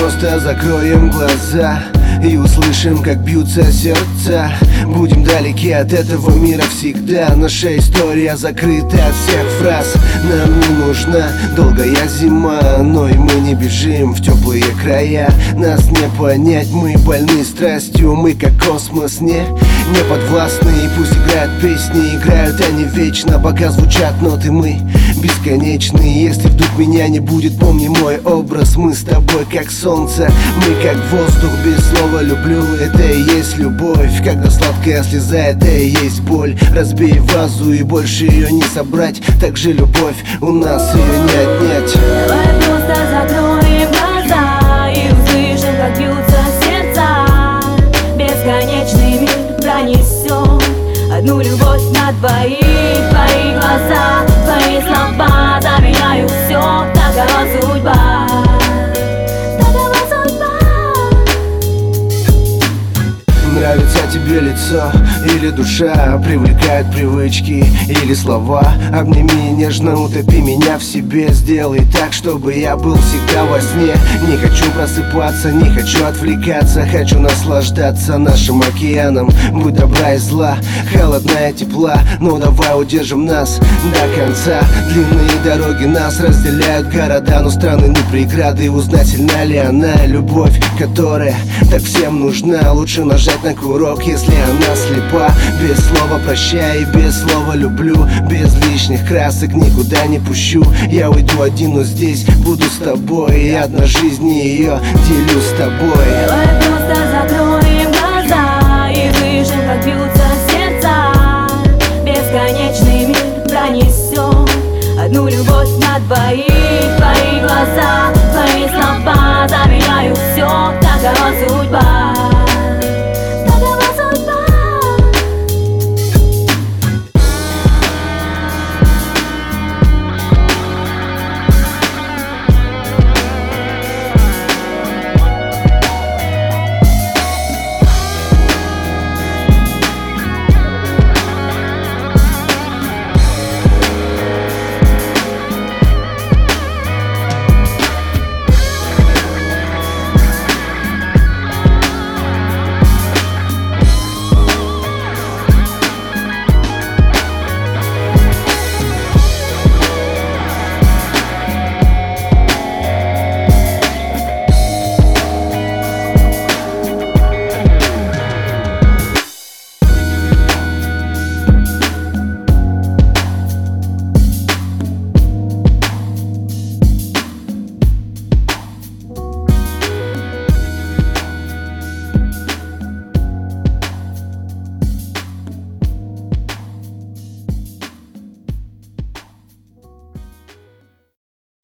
просто закроем глаза и услышим, как бьются сердца. Будем далеки от этого мира всегда. Наша история закрыта от всех фраз. Нам не нужна долгая зима, но и мы не бежим в теплые края. Нас не понять, мы больны страстью. Мы как космос, не подвластны. И пусть играют песни, играют они вечно. Пока звучат ноты, мы бесконечны. Если вдруг меня не будет, помни мой образ. Мы с тобой как солнце, мы как воздух. Без слова люблю, это и есть любовь. Когда сладкая слеза, это и есть боль. Разбей вазу и больше ее не собрать. Так же любовь, у нас ее не отнять. Давай просто закроем глаза и услышим, как бьются сердца. Бесконечный мир пронесет одну любовь на двоих. Твои глаза, твои слова заменяют все. Такова судьба. Нравится тебе лицо или душа? Привлекают привычки или слова? Обними нежно, утопи меня в себе. Сделай так, чтобы я был всегда во сне. Не хочу просыпаться, не хочу отвлекаться. Хочу наслаждаться нашим океаном. Будь добра и зла, холодная тепла. Но давай удержим нас до конца. Длинные дороги нас разделяют города, но страны не преграды. Узнать, сильна ли она любовь, которая так всем нужна. Лучше нажать на курок, если она слепа. Без слова прощай и без слова люблю. Без лишних красок никуда не пущу. Я уйду один, но здесь буду с тобой. И одна жизнь, ее делю с тобой. Давай просто закроем глаза и слышим, как бьются сердца. Бесконечный мир пронесет одну любовь на двоих. Твои глаза, твои слова заменяют все. Такова судьба.